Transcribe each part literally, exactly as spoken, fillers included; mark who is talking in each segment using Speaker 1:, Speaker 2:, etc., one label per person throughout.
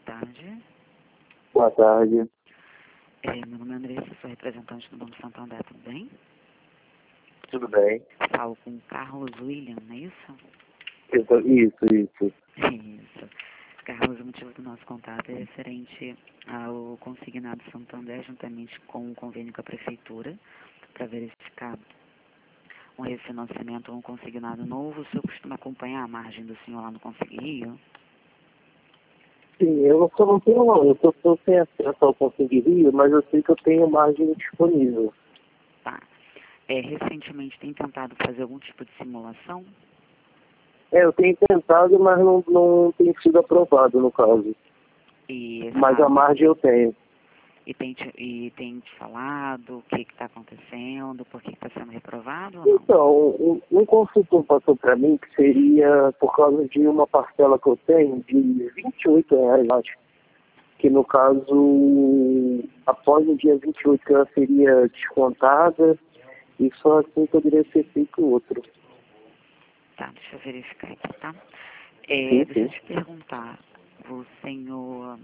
Speaker 1: tarde.
Speaker 2: Boa tarde.
Speaker 1: É, meu nome é Andressa, sou representante do Banco Santander, tudo bem?
Speaker 2: Tudo bem?
Speaker 1: Falo com o Carlos William, não é isso?
Speaker 2: Eu tô- Isso, isso.
Speaker 1: Isso. Carlos, o motivo do nosso contato é referente ao consignado Santander, juntamente com o convênio com a Prefeitura, para verificar um refinanciamento ou um consignado novo. O senhor costuma acompanhar a margem do senhor lá no Consignio?
Speaker 2: Sim, eu só não tenho não. Eu tô, tô sem acesso ao Conseguiria, mas eu sei que eu tenho margem disponível.
Speaker 1: Tá. É, recentemente tem tentado fazer algum tipo de simulação?
Speaker 2: É, eu tenho tentado, mas não, não tem sido aprovado no caso.
Speaker 1: E,
Speaker 2: Mas a
Speaker 1: sabe,
Speaker 2: margem eu tenho.
Speaker 1: e, tem te, e tem te falado o que está acontecendo, por que está sendo reprovado ou não?
Speaker 2: Então, um, um consultor passou para mim que seria por causa de uma parcela que eu tenho de vinte e oito reais, acho. Que no caso, após o dia vinte e oito que ela seria descontada, e só assim poderia ser feito o outro.
Speaker 1: Tá, deixa eu verificar aqui, tá? É,
Speaker 2: Sim,
Speaker 1: deixa eu
Speaker 2: sim.
Speaker 1: te perguntar, o senhor...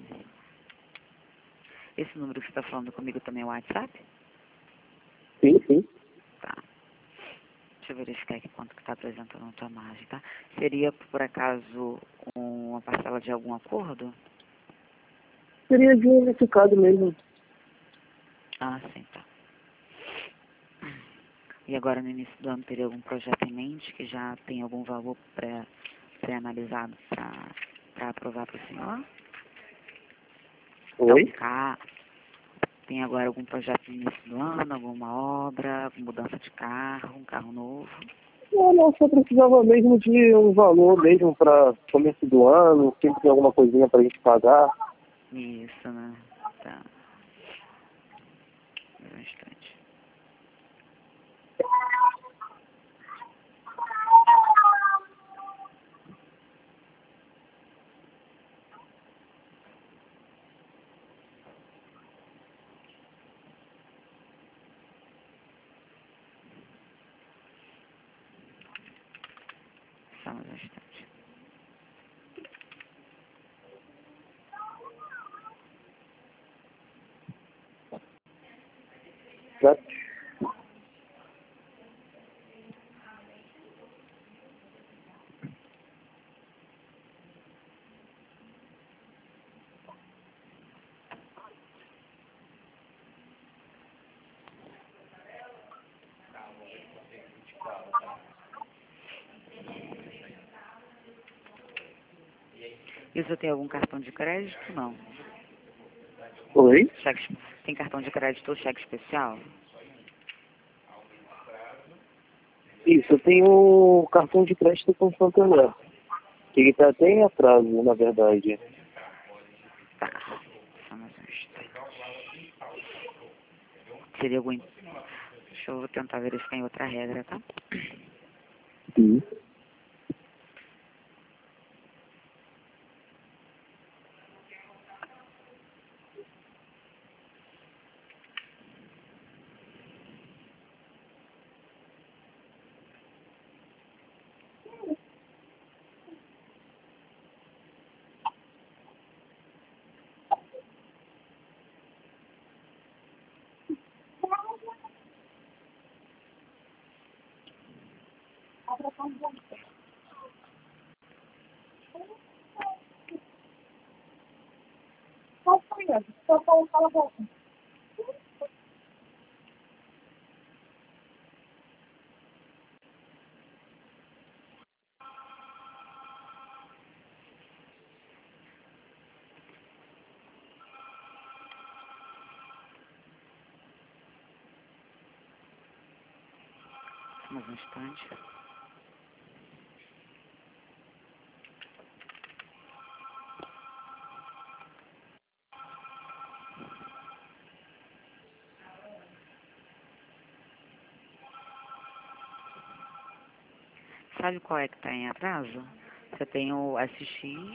Speaker 1: Esse número que você está falando comigo também é o WhatsApp?
Speaker 2: Sim, sim.
Speaker 1: Tá. Deixa eu verificar aqui quanto que está apresentando a tua margem, tá? Seria, por acaso, uma parcela de algum acordo?
Speaker 2: Seria de unificado mesmo.
Speaker 1: Ah, sim, tá. E agora, no início do ano, teria algum projeto em mente que já tem algum valor pré- pré-analisado para aprovar para o senhor? É um
Speaker 2: Oi?
Speaker 1: carro. Tem agora algum projeto no início do ano, alguma obra, mudança de carro, um carro novo?
Speaker 2: Não, não, só precisava mesmo de um valor mesmo para começo do ano, sempre tem alguma coisinha para a gente pagar.
Speaker 1: Isso, né? Tá. Um instante. Só mais um instante.
Speaker 2: Né?
Speaker 1: E você tem algum cartão de crédito? Não.
Speaker 2: Oi?
Speaker 1: Cheque, tem cartão de crédito ou cheque especial?
Speaker 2: Isso, eu tenho cartão de crédito com Santander, que ele está até em atraso, na verdade.
Speaker 1: Tá. Só mais um instante. Seria algum... Deixa eu tentar verificar em outra regra, tá?
Speaker 2: Sim.
Speaker 1: Só mais um instante. Sabe qual é que está em atraso? Você tem o S X,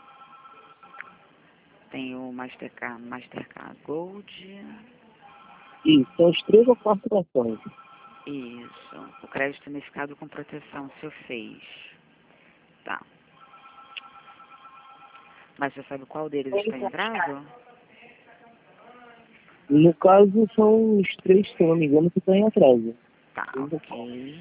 Speaker 1: tem o Mastercard, Mastercard Gold,
Speaker 2: Isso, são as três ou quatro ações.
Speaker 1: isso. O crédito unificado com proteção, o senhor fez. Tá. Mas você sabe qual deles está em atraso?
Speaker 2: No caso, são os três, se eu não me engano, que estão em atraso.
Speaker 1: Tá, ok.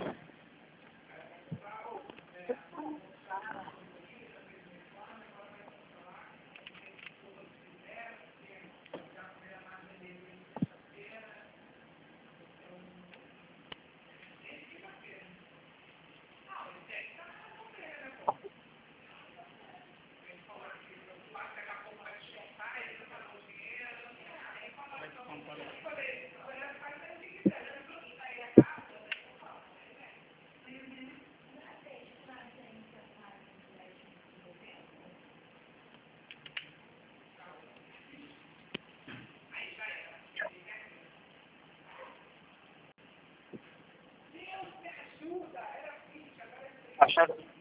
Speaker 2: Acharam?